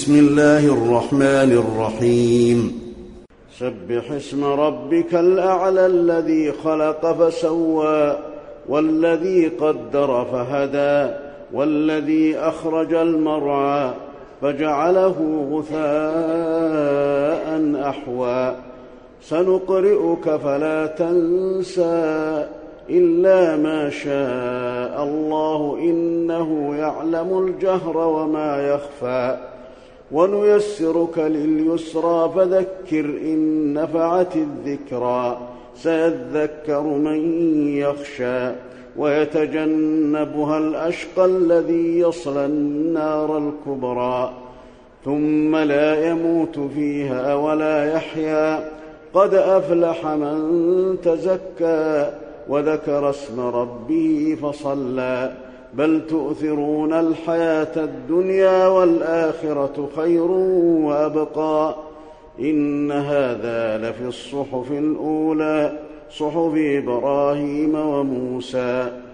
بسم الله الرحمن الرحيم. سبح اسم ربك الأعلى الذي خلق فسوى والذي قدر فهدى والذي أخرج المرعى فجعله غثاء أحوى سنقرئك فلا تنسى إلا ما شاء الله إنه يعلم الجهر وما يخفى ونيسرك لليسرى فذكر إن نفعت الذكرى سيذكر من يخشى ويتجنبها الأشقى الذي يصلى النار الكبرى ثم لا يموت فيها ولا يحيا قد أفلح من تزكى وذكر اسم ربه فصلى بل تؤثرون الحياة الدنيا والآخرة خير وأبقى إن هذا لفي الصحف الأولى صحف إبراهيم وموسى